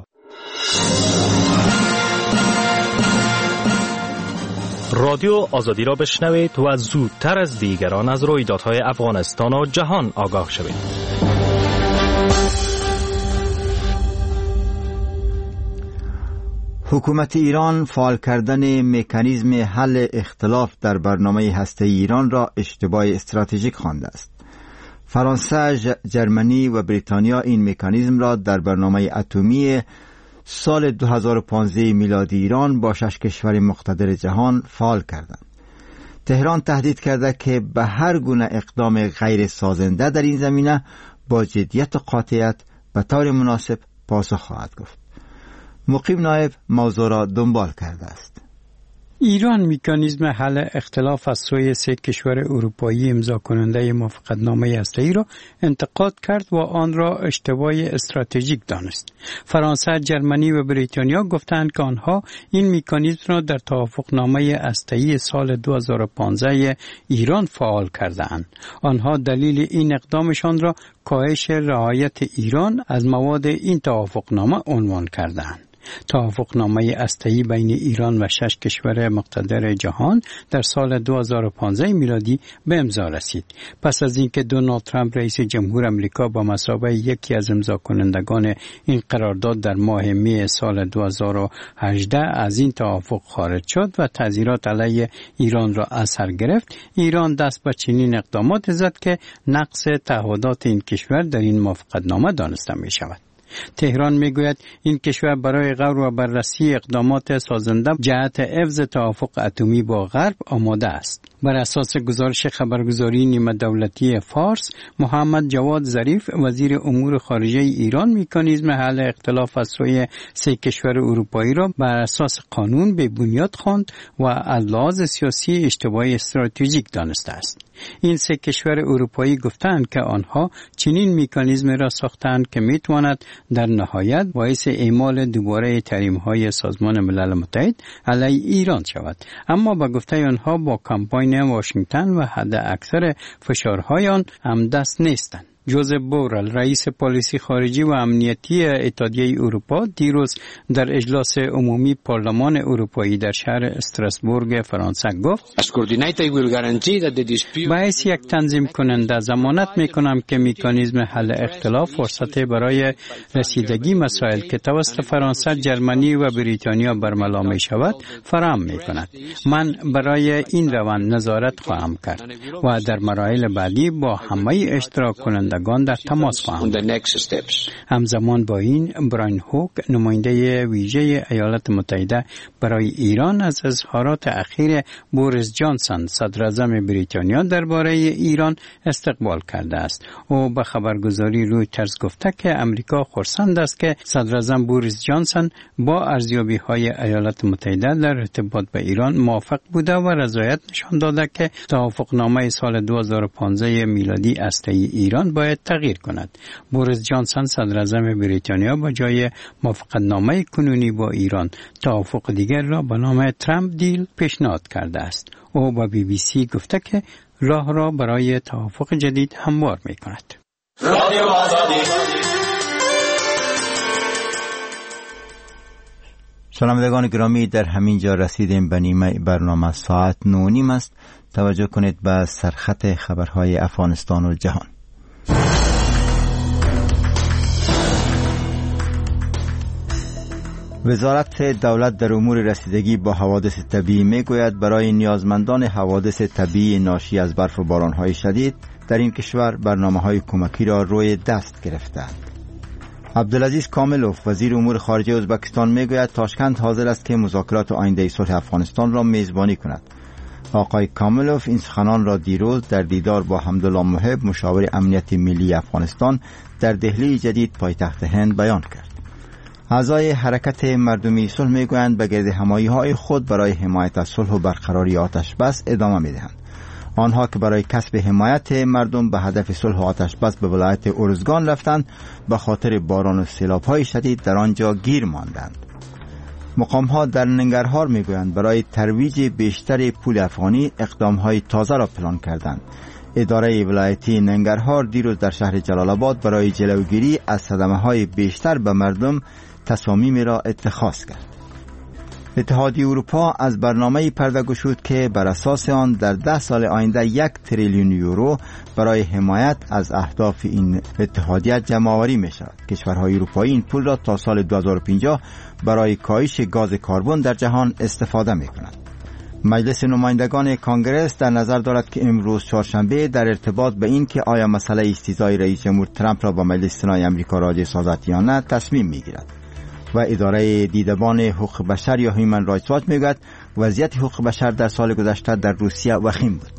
رادیو آزادی را بشنوید و زودتر از دیگران از رویدادهای افغانستان و جهان آگاه شوید. حکومت ایران فعال کردن مکانیزم حل اختلاف در برنامه هسته‌ای ایران را اشتباه استراتژیک خوانده است. فرانسه، جرمنی و بریتانیا این مکانیزم را در برنامه اتمی سال دو هزار و پانزده میلادی ایران با شش کشور مقتدر جهان فعال کردند. تهران تهدید کرده که به هر گونه اقدام غیر سازنده در این زمینه با جدیت و قاطعیت به طور مناسب پاسخ خواهد گفت. مقیم نایب موضوع را دنبال کرده است. ایران مکانیزم حل اختلاف از سوی سه کشور اروپایی امضا کننده موافقتنامه هسته‌ای را انتقاد کرد و آن را اشتباه استراتژیک دانست. فرانسه، جرمنی و بریتانیا گفتند که آنها این مکانیزم را در توافقنامه هسته‌ای سال دو هزار و پانزده ایران فعال کردند. آنها دلیل این اقدامشان را کاهش رعایت ایران از مواد این توافقنامه عنوان کردند. توافقنامه هسته‌ای بین ایران و شش کشور مقتدر جهان در سال دو هزار و پانزده میلادی به امضا رسید. پس از اینکه دونالد ترامپ رئیس جمهور آمریکا با مثابه یکی از امضا کنندگان این قرارداد در ماه می سال دو هزار و هجده از این توافق خارج شد و تعزیرات علیه ایران را اثر گرفت، ایران دست به چنین اقدامات زد که نقض تعهدات این کشور در این موافقتنامه دانسته می شود. تهران میگوید این کشور برای غور و بررسی اقدامات سازنده جهت حفظ توافق اتمی با غرب آماده است. بر اساس گزارش خبرگزاری نیمه دولتی فارس، محمد جواد ظریف وزیر امور خارجه ایران مکانیزم حل اختلاف از سوی سه کشور اروپایی را بر اساس قانون به بنیاد خواند و از لحاظ سیاسی اشتباه استراتژیک دانسته است. این سه کشور اروپایی گفتند که آنها چنین مکانیزم را ساختند که میتواند در نهایت باعث اعمال دوباره تحریم‌های سازمان ملل متحد علیه ایران شود، اما با گفته آنها با کمپاین واشنگتن و حد اکثر فشارهای آن همدست نیستند. جوزف بورل رئیس پالیسی خارجی و امنیتی اتحادیه اروپا دیروز در اجلاس عمومی پارلمان اروپایی در شهر استراسبورگ فرانسه گفت با حیث یک تنظیم کننده ضمانت میکنم که مکانیزم حل اختلاف فرصت برای رسیدگی مسائل که توسط فرانسه، جرمنی و بریتانیا برملا می شود فراهم می کند. من برای این روند نظارت خواهم کرد و در مراحل بعدی با همه اشتراک کننده کنندگان در تماس خواهند. همزمان با این براین هوک نماینده ویژه ایالات متحده برای ایران از اظهارات اخیر بوریس جانسون صدر اعظم بریتانیا درباره ایران استقبال کرده است. او به خبرگزاری رویترز گفته که امریکا خرسند است که صدر اعظم بوریس جانسون با ارزیابی‌های ایالات متحده در ارتباط به ایران موافق بوده و رضایت نشان داده که توافقنامه سال دو هزار و پانزده میلادی هسته‌ای ایران باید تغییر کند. بوریس جانسون صدر اعظم بریتانیا با جای موافقتنامه کنونی با ایران توافق دیگر را به نام ترامپ دیل پیشنهاد کرده است. او با بی بی سی گفته که راه را برای توافق جدید هموار می کند. شنوندگان گرامی، در همین جا رسیدیم به نیمه برنامه. ساعت نه و نیم است. توجه کنید به سرخط خبرهای افغانستان و جهان. وزارت دولت در امور رسیدگی با حوادث طبیعی میگوید برای نیازمندان حوادث طبیعی ناشی از برف و بارانهای شدید در این کشور برنامه‌های کمکی را روی دست گرفتند. عبدالعزیز کاملوف وزیر امور خارجه ازبکستان میگوید تاشکند حاضر است که مذاکرات آینده صلح افغانستان را میزبانی کند. آقای کاملوف این سخنان را دیروز در دیدار با حمدالله محب مشاور امنیت ملی افغانستان در دهلی جدید پایتخت هند بیان کرد. اعضای حرکت مردمی صلح میگویند به گرد همایی‌های خود برای حمایت از صلح و برقراری آتش بس ادامه میدهند. آنها که برای کسب حمایت مردم به هدف صلح و آتش بس به ولایت ارزگان رفتند به خاطر باران و سیلاب‌های شدید در آنجا گیر ماندند. مقام‌ها در ننگرهار میگویند برای ترویج بیشتر پول افغانی اقدام‌های تازه را پلان کردند. اداره ولایتی ننگرهار دیروز در شهر جلال آباد برای جلوگیری از صدمه‌های بیشتر به مردم تصامیمی را اتخاذ کرد. اتحادیه اروپا از برنامه‌ای پرده گشود که بر اساس آن در ده سال آینده یک تریلیون یورو برای حمایت از اهداف این اتحادیه جمع‌آوری می‌شود. کشورهای اروپایی این پول را تا سال دو هزار و پنجاه برای کاهش گاز کربن در جهان استفاده می‌کنند. مجلس نمایندگان کانگرس در نظر دارد که امروز چهارشنبه در ارتباط به این که آیا مسئله استیضاح رئیس جمهور ترامپ را با مجلس سنای آمریکا راجع سازد یا نه تصمیم می‌گیرد. و اداره دیدبان حقوق بشر یا هیومن رایتس واچ میگوید وضعیت حقوق بشر در سال گذشته در روسیه وخیم بود.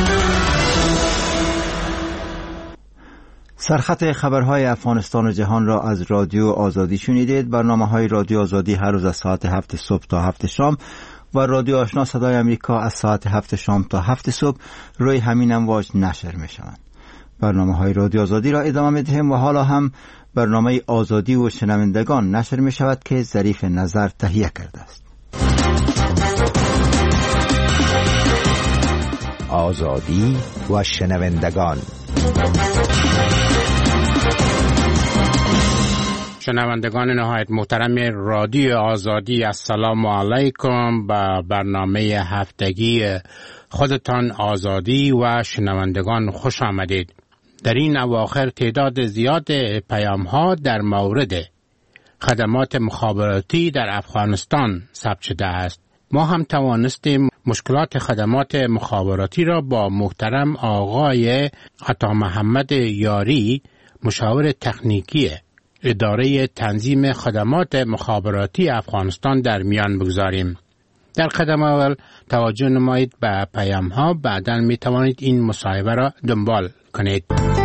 سرخط خبرهای افغانستان و جهان را از رادیو آزادی شنیدید. برنامه‌های رادیو آزادی هر روز از ساعت هفت صبح تا هفت شام و رادیو آشنا صدای آمریکا از ساعت هفت شام تا هفت صبح روی همین امواج نشر می‌شوند. برنامه‌های رادیو آزادی را ادامه می‌دهیم و حالا هم برنامه آزادی و شنوندگان نشر می شود که ظریف نظر تهیه کرده است. آزادی و شنوندگان. شنوندگان نهایت محترم رادیو آزادی، السلام علیکم. به برنامه هفتگی خودتان آزادی و شنوندگان خوش آمدید. در این اواخر تعداد زیاد پیام ها در مورد خدمات مخابراتی در افغانستان ثبت شده است. ما هم توانستیم مشکلات خدمات مخابراتی را با محترم آقای عطا محمد یاری، مشاور تکنیکی اداره تنظیم خدمات مخابراتی افغانستان در میان بگذاریم. در قدم اول توجه نمایید به پیام ها، بعداً می توانید این مصاحبه را دنبال کنید.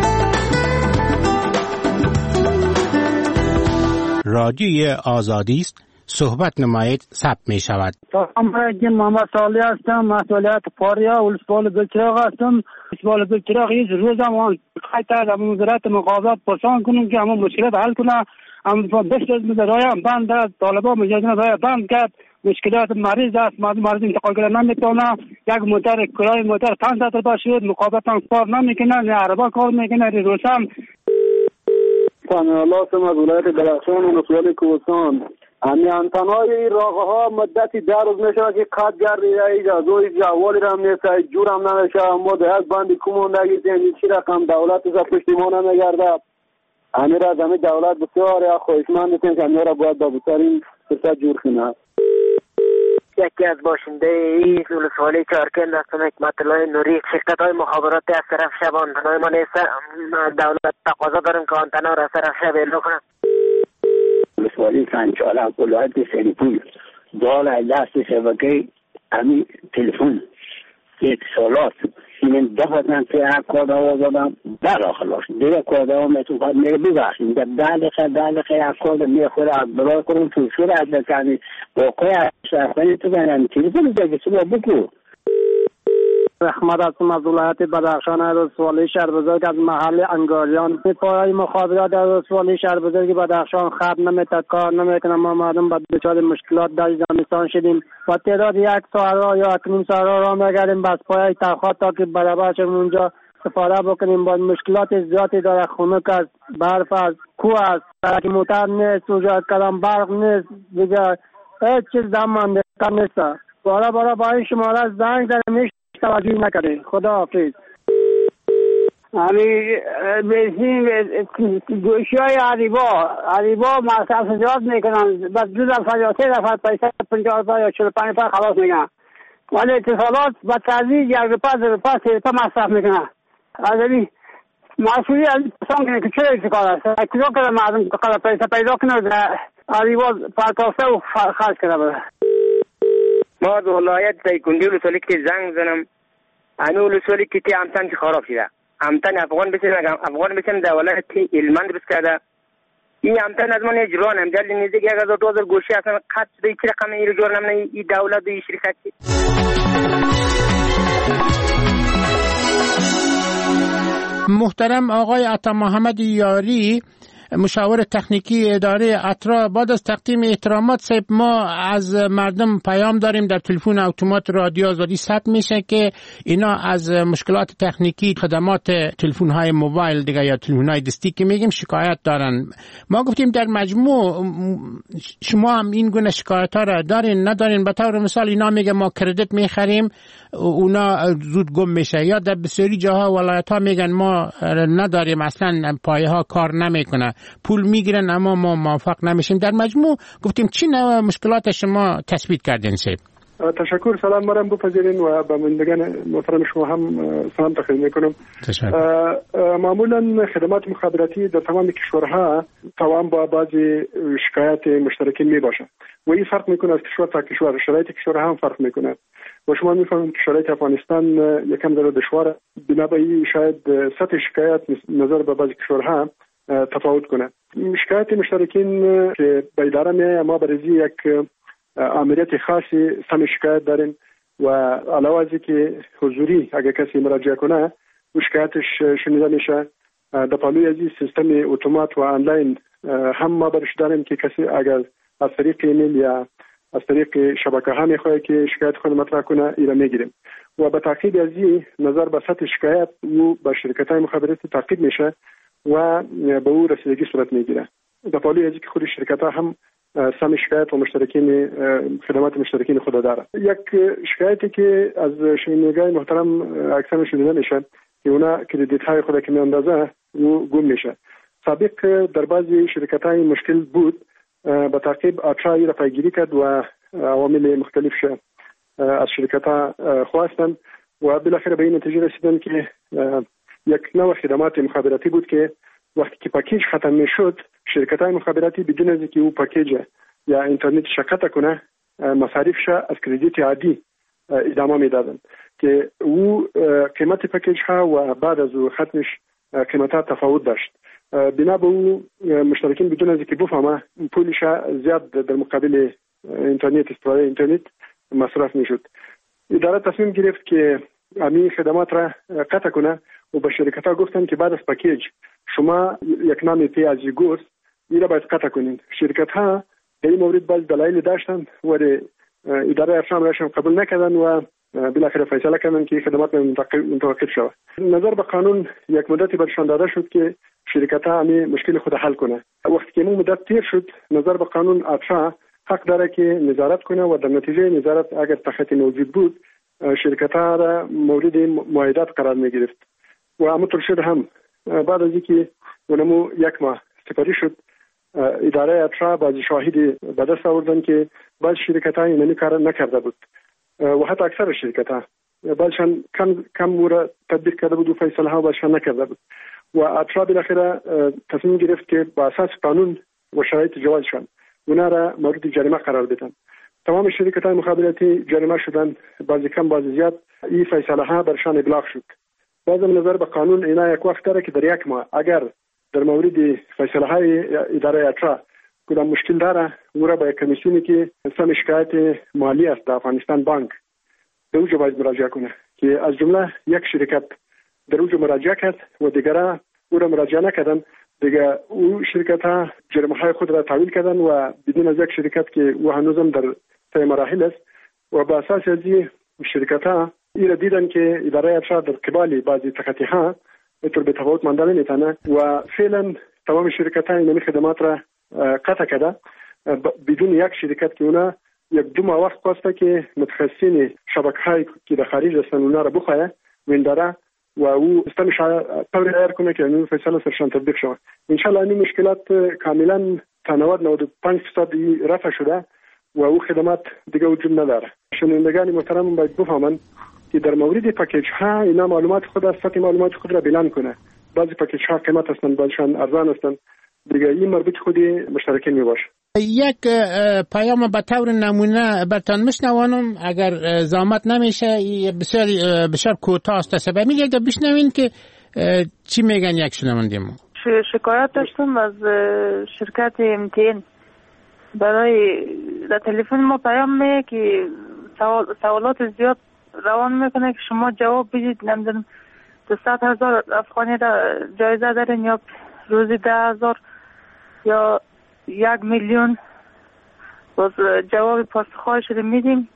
رادیوی آزادی است، صحبت نمایید، ثبت می شود. سلام علیکم، محمد صالح هستم، مسئولیت پاریا ولسوالی گلچراغ هستم. ولسوالی گلچراغ هیچ روز هم خیلی از وزارت مخابرات پرسان کنیم که همون مشکلات حل کنه. اما بسیار از مدرای هم بند است، طالبان مجازن رای بند کرد. مشکلات مریض است، مریض انتقال کردن نمیتونه. یک موتر کرای موتر پانصد تا شد، مخابرات هم کار نمیکنه، نه عربا کار میکنه، روسم. الله سم از ولایت درخشان و ولسوالی کوهستان. همین انتنای راغه ها مدتی در روز میشه که قد گردی ایجا زوی جوالی را میسه جور هم نمیشه. ما ده از بندی کمون نگیدیم چی رقم دولت از پشتی ما نمیگرده. همین را زمین دولت بسیار خوشمند میکنیم که همین را باید با بسیارین فرصت جور کنه. یکی از باشنده این ولسوالی چارکند هستم، حکمت الله نوری. شرکت های مخابراتی از طرف شب آنتنای ما نیست، دولت تقاضا داریم که آنتنا را از طرف شب اعلام کنند. ولسوالی سنچاله ولایت سریپور دال دست شبکه امی تلفن اتصالات این دفتن که یک کارده ها زدم در آخلاش دیگه کارده ها میتون خواهد میگه ببخشیم در دلقه دلقه یک کارده میخوره از برای کنم توشور از بکنی باقای از شرخانی تو بینم تلفن دیگه سبا بکو. رحمت هستم از ولایت بدخشان. ولسوالی شهر بزرگ از محل انگاریان. پایه‌های مخابرات در ولسوالی شهر بزرگ بدخشان خط نمی‌ته، کار نمی‌کنه. ما مردم با دچار مشکلات در زمستان شدیم و تعداد یک ساعت را یا یک نیم ساعت را می‌گردیم بس پایه تخت تا که برابر شیم اونجا استفاده بکنیم. با مشکلات زیادی داره، خنک است، برف است، کوه است، سرک موتر نیست، اونجا کدام برق نیست، دیگه هیچ چیز زمان نیست. بارا بارا با این شماره زنگ زدم توجه نکرده. خدا حافظ. همی بسیم گوشی های عریبا عریبا مصرف زیاد میکنن، بس دو دفعه یا سه دفعه پیسه پنجاه روپه یا چهل و پنج روپه خلاص میگن، ولی اتصالات با تضییع یک روپه دو روپه سه روپه مصرف میکنن. از این مسئولی از پسان کنه که چرا ایسی کار است؟ کجا کنه مردم قدر پیسه پیدا کنه در عریبا پرتاسته و خرج کنه بده. ما از ولایت تایکندی ولسوالی که زنگ زنم انو ولسوالی که تی امتن که خراب شده، امتن افغان بسیم افغان بسیم در ولایت علمند بس کرده. این امتن از من اجران هم جلد نیزه که اگر دو هزار گوشی اصلا قد شده چی رقم این رو جور نمونه این دولت و این شرکت چی. محترم آقای عطا محمد یاری، مشاور تکنیکی اداره اترا، بعد از تقدیم احترامات صاحب، ما از مردم پیام داریم در تلفن اتومات رادیو آزادی ثبت میشه که اینا از مشکلات تکنیکی خدمات تلفن های موبایل دیگه یا تلفن های دستی که میگیم شکایت دارن. ما گفتیم در مجموع شما هم این گونه شکایت ها را دارین ندارین؟ به طور مثال اینا میگه ما کردیت میخریم اونا زود گم میشه، یا در بسیاری جاها ولایت ها میگن ما نداریم اصلا پایه ها کار نمیکنه، پول میگیرن اما ما موافق نمیشیم. در مجموع گفتیم چی نوع مشکلات شما تثبیت کردین سید؟ تشکر. سلام مرم بپذیرین و به بینندگان محترم شما هم سلام تقدیم میکنم. معمولا خدمات مخابراتی در تمام کشورها توام با بعضی شکایت مشترکین میباشه و این فرق میکنه از کشور تا کشور، شرایط کشورها هم فرق میکنه و شما میفهمید که شرایط افغانستان یکم در دشواره، بنابراین شاید سطح شکایت نظر به بعضی کشورها تفاوت کنه. شکایت مشترکین که به اداره میایه ما برای یک آمریت خاصی سم شکایت داریم و علاوه از که حضوری اگر کسی مراجعه کنه و شکایتش شنیده میشه، در پالوی از سیستم اتومات و آنلاین هم ما برش داریم که کسی اگر از طریق ایمیل یا از طریق شبکه ها میخواه که شکایت خود مطرح کنه ایره میگیریم و به تعقیب از این نظر به سطح شکایت و به شرکت های مخابراتی تعقیب میشه و به او رسیدگی صورت میگیره. در پالوی از که خود شرکت ها هم سم شکایت و مشترکین خدمات مشترکین خود داره. یک شکایتی که از شنوندگان محترم اکثر شنیده میشه که اونا کردیت های خود که میاندازه و گم میشه. سابق در بعضی شرکت های مشکل بود، به تعقیب اترا را پیگیری کرد و عوامل مختلف شد از شرکت ها خواستن و بالاخره به این نتیجه رسیدن که یک نوع خدمات مخابراتی بود که وقتی که پاکیج ختم میشد شرکت های مخابراتی بدون از اینکه او پاکیج یا اینترنت شقت کنه مصارفش از کردیت عادی ادامه میدادن که او قیمت پاکیج ها و بعد از ختمش قیمتها تفاوت داشت. بنا به او مشترکین بدون از اینکه بفهمه پولش زیاد در مقابل اینترنت استفاده اینترنت مصرف میشد. اداره تصمیم گرفت که امی خدمات را قطع کنه و به شرکت ها گفتن که بعد از پاکیج شما یک نام پی از گوز این را باید قطع کنین. شرکت ها در این مورد باز دلایل داشتن و اداره ارشام راشم قبول نکردن و بالاخره فیصله کردن که خدمات متوقف شود. نظر به قانون یک مدتی برشان داده شد که شرکت ها امی مشکل خود حل کنه. وقتی که این مدت تیر شد نظر به قانون اترا حق داره که نظارت کنه و در نتیجه نظارت اگر تخت موجود بود شرکت ها را مورد معایدات قرار می گرفت و همونطور شد هم بعد از اینکه اونمو یک ماه سپاری شد اداره اترا بعضی شاهدی به دست آوردن که بعض شرکت ها اینمی کار نکرده بود و حتی اکثر شرکت ها بعضشان کم کم مورد تطبیق کرده بود و فیصله ها بعضشان نکرده بود و اترا بالاخره تصمیم گرفت که با اساس قانون و شرایط جوازشان اونا را مورد جریمه قرار بدن. تمام شرکت های مخابراتی جریمه شدن، بعضی کم بعضی زیاد. این فیصله ها برشان ابلاغ شد. بازم نظر به قانون اینا یک وقت داره که در یک ماه اگر در مورد فیصله های اداره اترا کدام مشکل داره او را به کمیسیونی که سم شکایت مالی است در افغانستان بانک به اوجه باید مراجعه کنه که از جمله یک شرکت در اوجه مراجعه کرد و دیگره او را مراجعه نکردن. دیگه او شرکت ها جرمه های خود را تحویل کردن و بدون از یک شرکت که او هنوزم در طی مراحل است و به اساس از این شرکت ها ای را دیدن که اداره اترا در قبال بعضی تقاطی ها اینطور به تفاوت مانده نمیتونه و فعلا تمام شرکت ها این خدمات را قطع کرده بدون یک شرکت که اونا یک دو ماه وقت خواسته که متخصصین شبکه های که در خارج هستن اونا را بخواه و این داره و او استمش طوری عیار کنه که این فیصله سرشان تطبیق شود. انشالله این مشکلات کاملا تا نود تا نود و پنج درصد رفع شده و او خدمات دیگه وجود نداره. شنوندگان محترم باید بفهمن که در مورد پکیج ها اینا معلومات خود از سطح معلومات خود را بیان کنه. بعضی پکیج ها قیمت هستند، بعضیشان ارزان هستند. دیگه این مربوط خودی مشترکین می باشه. یک پیام به طور نمونه برتان مشنوانم اگر زحمت نمیشه بسیار بسیار کوتاه است سبب میگه که بشنوین که چی میگن یک شنونده ما. شکایت داشتم از شرکت ام تی ان برای در تلفن ما پیام میگه که سوال سوالات زیاد روان میکنه که شما جواب بدید. نمیدونم دویست هزار افغانی را جایزه دارین یا روزی ده هزار یا یک میلیون. باز جواب پاسخهای شده میدیم.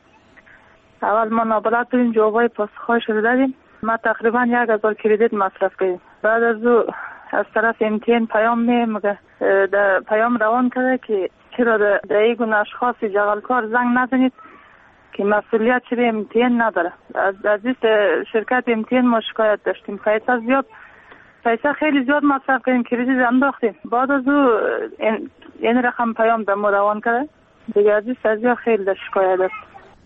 اول ما نابلد بودیم جوابای پاسخهای شده دادیم. ما تقریبا یک هزار کردیت مصرف کردیم. بعد از او از طرف ام تی ان پیام میگه در پیام روان کرده که چرا در ایگون اشخاص جغلکار زنگ نزنید که مسئولیت چرا ام تی ان نداره. از عزیز شرکت ام تی ان ما شکایت داشتیم. پیسه زیاد پیسه خیلی زیاد مصرف کردیم، کردیت انداختیم. بعد از او این, این رقم پیام در ما روان کرده. دیگه عزیز از خیلی در شکایت است.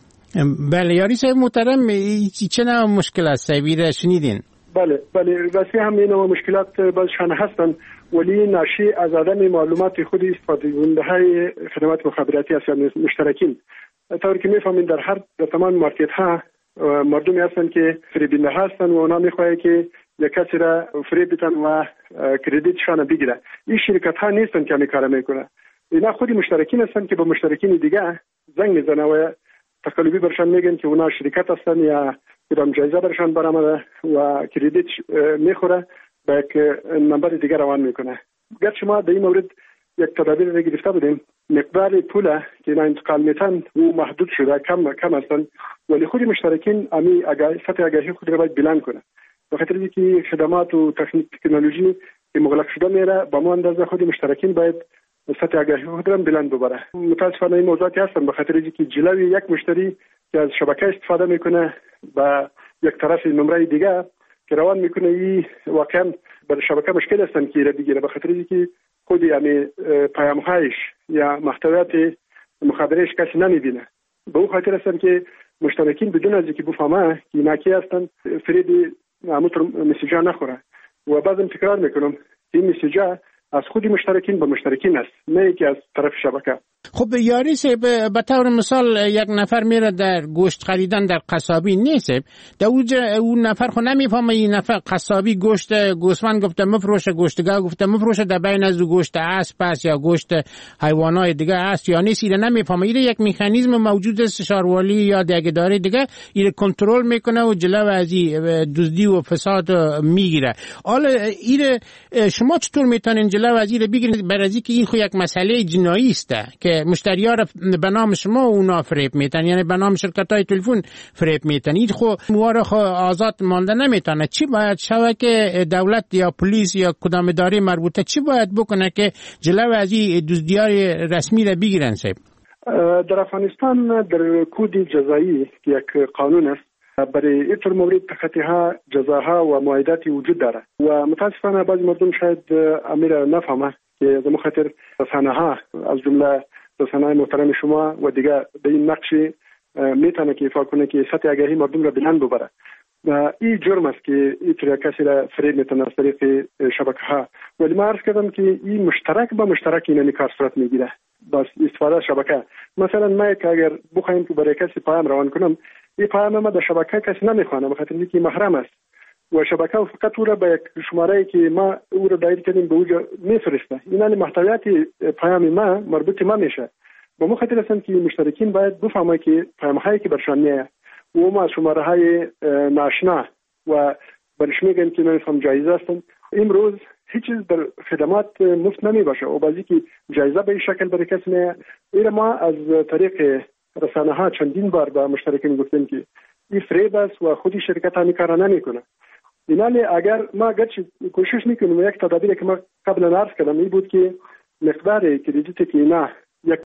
بله یاری صاحب محترم چه نوع مشکل است سبیره شنیدین؟ بله بله راستی هم این نوع مشکلات بازشان هستن ولی ناشی از عدم معلومات خود استفاده کننده های خدمات مخابراتی است یا مشترکین. طوری که میفهمین در هر در تمام مارکت ها مردمی هستن که فریبنده هستن و اونا میخواهی که یک کسی را فریب بدن و کردیتشان بگیره. این شرکت ها نیستن که همین کار میکنه. اینا خودی مشترکین هستن که با مشترکین دیگه زنگ میزنه و تقلبی برشان میگن که اونا شرکت هستن یا کدام جایزه برشان برآمده و کردیت میخوره به یک نمبر دیگه روان میکنه. گرچه ما در این مورد یک تدابیر را گرفته بودیم، مقدار پول که اینا انتقال میتن و محدود شده، کم کم هستن، ولی خود مشترکین امی آگاهی سطح آگاهی خود را باید بلند کنه. به خاطر اینکه خدمات و تکنولوژی که مغلق شده میره با ما اندازه خود مشترکین باید سطح آگاهی خود را بلند ببره. متاسفانه این موضوعاتی هستن به خاطر اینکه جلوی یک مشتری که از شبکه استفاده میکنه با یک طرف نمره دیگه که روان میکنه، این واقعا بر شبکه مشکل هستن که را بگیره. به خاطر اینکه خود یعنی پیام‌هایش یا محتویات مخابرهش کسی نمیبینه. به اون خاطر هستن که مشترکین بدون از اینکه بفهمه که ناکی هستن فرید همونطور مسیجا نخوره. و بعضم تکرار میکنم این مسیجا از خودی مشترکین به مشترکین است، نه که از طرف شبکه. خب یاری صاحب به طور مثال یک نفر میره در گوشت خریدن در قصابی نیست، در اونجا اون نفر خو نمیفهمه این نفر قصابی گوشت گوسفند گفته مفروشه، گوشتگاه گفته مفروشه، در بین از گوشت اسب است یا گوشت حیوانات دیگه است یا نیست، این نمیفهمه. این یک مکانیزم موجود است شاروالی یا دیگه‌داری دیگه این کنترل میکنه و جلو از دزدی و فساد میگیره. حالا این شما چطور میتونین جلو از این بگیرید؟ برای اینکه این خو یک مسئله جنایی است که مشتری‌ها را به نام شما اونا فریب میتن، یعنی به نام شرکت‌های تلفن فریب میتن. این خو موارد خو آزاد مانده نمیتونه. چی باید شود که دولت یا پلیس یا کدام اداره مربوطه چی باید بکنه که جلو از این دزدی‌های رسمی را بگیرن صاحب؟ در افغانستان در کد جزایی که یک قانون است برای اینطور مورد تخطی‌ها جزاها و معایداتی وجود داره و متاسفانه بعضی مردم شاید امیر نفهمه که از خاطر رسانه ها از جمله رسانه محترم شما و دیگه به این نقش میتونه که ایفا کنه که سطح آگاهی مردم را بلند ببره. این جرم است که این طرح کسی را فریب میتونه از طریق شبکه ها. ولی من عرض کردم که این مشترک با مشترک این کار صورت میگیره بس استفاده شبکه. مثلا من که اگر بخوایم که برای کسی پیام روان کنم، این پیام ما در شبکه کسی نمیخوانه بخاطر اینکه محرم است و شبکه فقط او را به یک شماره که ما او را دایر کردیم به اوجا میفرسته. این محتویات پیام ما مربوط ما میشه. با ما خاطر هستند که مشترکین باید بفهمند که پیام هایی که برشان میاد و ما شماره های ناشنا و برش میگن که نمیفهم جایزه هستند. امروز هیچ چیز در خدمات مفت نمی باشه و بعضی که جایزه به این شکل برای کسی میاد. این ما از طریق رسانه ها چندین بار به مشترکین گفتیم که این فریب است و خودی شرکت ها کار نمیکنه. اینالی اگر ما گرچه کوشش میکنیم یک تدابیری که ما قبلا عرض کردم این بود که مقدار کردیتی که اینا یک